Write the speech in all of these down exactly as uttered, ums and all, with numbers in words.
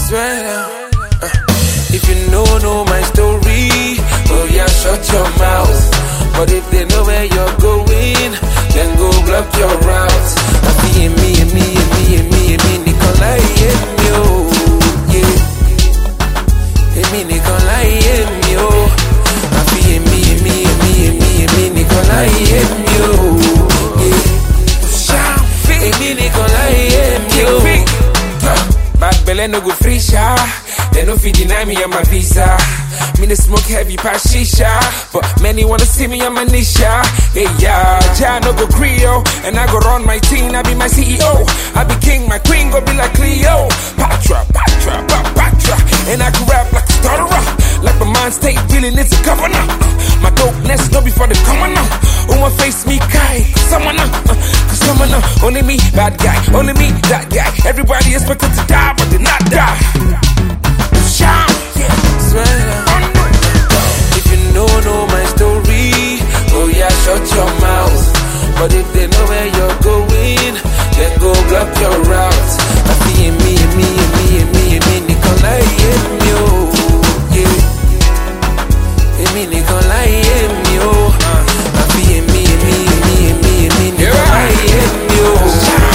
Swear down. Uh, if you know, know my story, oh yeah, shut your mouth. But if they know where you're going, then go block your route. I be in me, in me, in me, in me, in me, Nikolai, in me, oh, yeah. In me, Nikolai, in me, oh. I be in me, in me, in me, in me, in me, Nikolai, in me, oh, yeah. In me, Nikolai, in me, oh. Bad belly no go free sha. They no fit deny me on my visa. Me no smoke heavy past shisha, but many wanna see me on my nisha. Hey yeah, ja no go Creole, and I go run my team. I be my C E O. I be king, my queen go be like Cleo. Patra, Patra, pa- Patra, and I can rap like a stutterer, like my mind state feeling it's a governor. My dopeness no before the commoner. Who want face me kai? Someone uh, cause someone uh, only me bad guy, only me that guy. Everybody expected to die, but they not die. Shout, yeah, swear down. If you know, know my story, oh yeah, shut your mouth. But if they know where you're going, then go block your route. I be in me, in me, in me, in me, in me, Nikolai, in me, oh, yeah. In me, Nikolai, in me, oh. I be in me, in me, in me, in me, in me, Nikolai, in me, oh,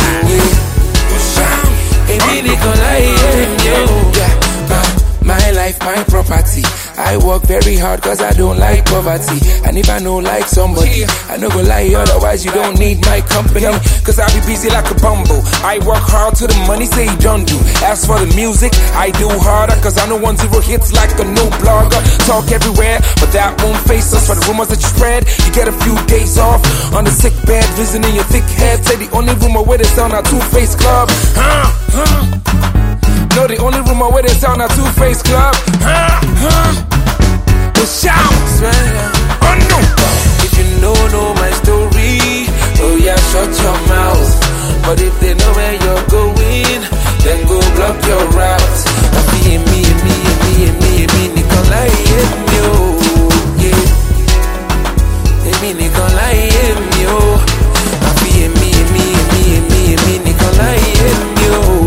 yeah. In me, Nikolai, in me, oh, yeah. My life, my property. I work very hard cause I don't like poverty. And if I don't like somebody, I no go lie, otherwise you don't need my company. Cause I be busy like a bumble. I work hard till the money say you don't do. As for the music, I do harder cause I know one zero hits like a new blogger. Talk everywhere, but that won't face us. For the rumors that you spread, you get a few days off on the sick bed, visiting your thick head. Say the only rumor where they sound our two-face club. Huh, huh. No, the only rumor where they sound a two-face club. Huh, huh. The shout, oh no. If you know, know my story, oh yeah, shut your mouth. But if they know where you're going, then go block your route. I be in me, in me, in me, in me, in me, Nikolai, in me, oh, yeah. In me, Nikolai, in me, oh. I be in me, in me, in me, in me, in me, Nikolai, in me, oh.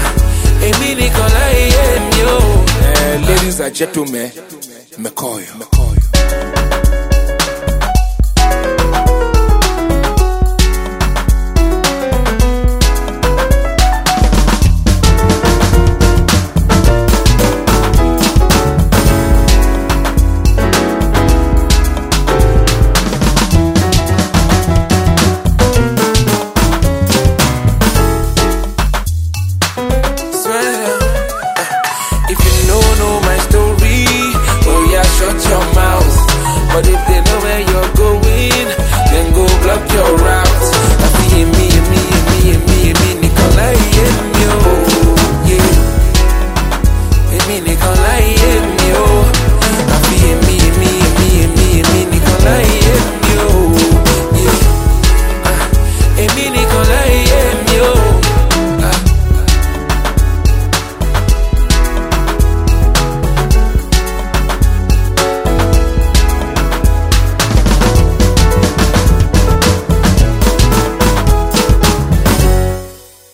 Ladies and gentlemen, McCoy.